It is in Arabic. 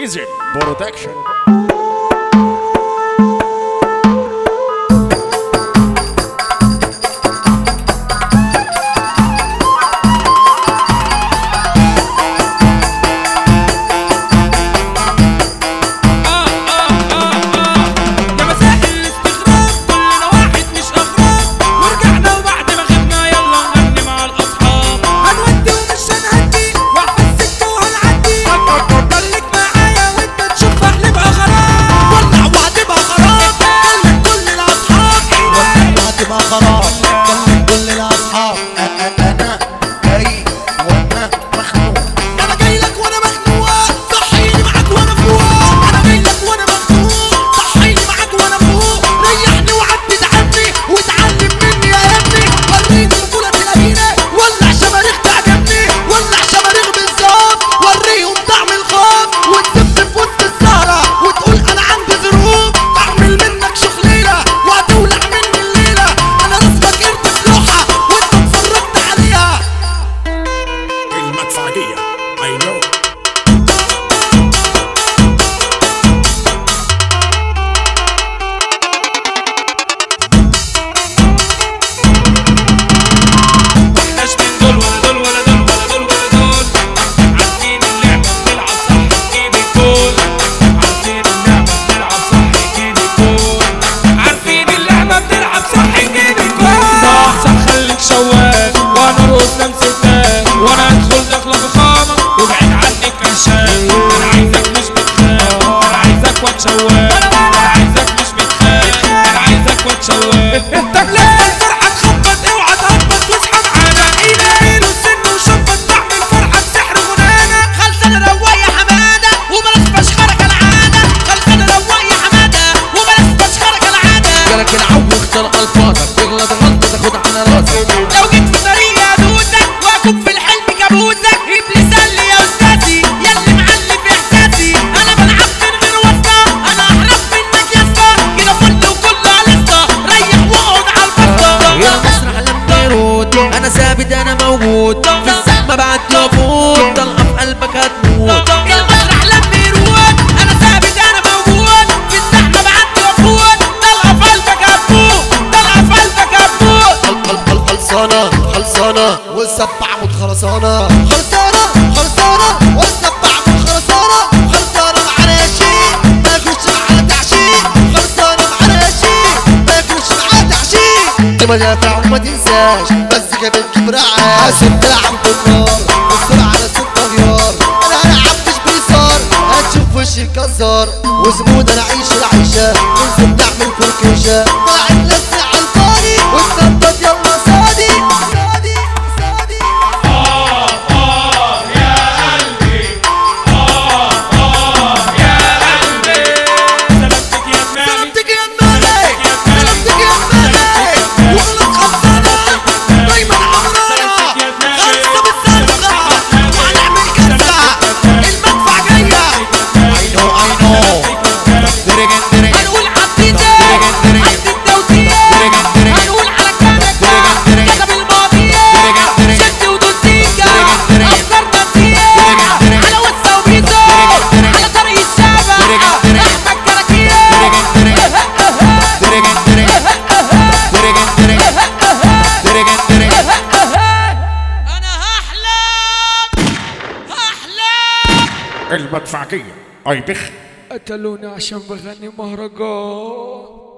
ديزل برودكشن. كل الاصحاب انا جاي وانا مخنوق. انا جاي لك وانا مخنوق، صحيني معاك وانا فوق. انا جاي لك وانا مخنوق، صحيني معاك وانا فوق. ريحني وعدت عني واتعلم مني يا ابني. وريني البطولة تلاقيني، ولع شماريخ تعجبني، ولع شماريخ بالظبط. وريهم طعم الخوف وتسب في وسط السهرة وتقول انا عندي ظروف. اعمل منك شخليلة وهتولع مني الليلة. انا رسمك اربس لوحة وانت اتفرجت عليها. المدفعجية I know. ملناش من دول ولا دول ولا دول ولا دول ولا دول. عارفين اللعبة بنلعب صح نجيب الجول. عارفين اللعبة بنلعب صح نجيب الجول. عارفين اللعبة بنلعب صح نجيب الجول. صح صح خليك شواك وهنرقص نمسكك. وانا ادخل داخلة الخانة ابعد عنك عشان انا عايزك مش متخان. انا عايزك واد شواك. انا عايزك مش متخان. انا عايزك واد شواك. انت بلاقي الفرحة تخبط اوعى تهبط واصحى معانا. ايدين وسن وشبط تعمل فرحة بسحر غنانا. خلصانة روق يا حمادة وبلاش فشخرة كالعادة. خلصانة روق يا حمادة وبلاش فشخرة كالعادة. جالك العو واختار الفاظ تغلط غلطة تاخد على راسك. لو جيت في طريقي ادوسك واكون في الحلم كابوسك. ابليس قال لي يا استاذي ياللي معلي في احساسي. انا بلعب من غير واسطة، انا احرف منك يا اسطى. كده فل وكله لسه ريح واقعد على البسطة. يا مسرح لما يرود انا ثابت انا موجود. في الزحمة بعد لابود طلقة في قلبك هتموت. المسرح لما يروق انا ثابت انا موجود. في الزحمة بعد وفود طلقة في قلبك هتموت. طلقة في قلبك هتموت. خلصانة خلصانة والسبع عمود خرسانة. خلصانة خلصانة والسبع من خلصانة. خلصانة معانا شيء ما ياكلش معانا تعشيق. خلصانة معانا شيء ما ياكلش معانا تعشيق. انت مدافع وما تنساش بس كمان تجيب رعاش. بتلعب بالنار السرعة على 6 غيار. انا هلعب مش بيصار هتشوف وشي كزار. وزبون انا عيش العيشة ننزل نعمل فركوشة. قاعد لسه على الفاضي واتنطط يلا صادي صادي صادي. سلامتك يا دماغي. سلامتك يا دماغي سلامتك يا دماغي. وغلط خلصانة دايما عبرايا. خلصة بالصرخة وهنعمل كارثة. المدفع جاية I know درجن درجن هنقول عالديجي عد التوزيع. هنقول على الكنكة كسب الماضية. شد ودوزيكا أفكارنا كتير. على وسا وبيزا على طريق الشابة أحمد كراكير. أنا هحلم المدفعجية أي بخ. قتلوني عشان بغني مهرجان.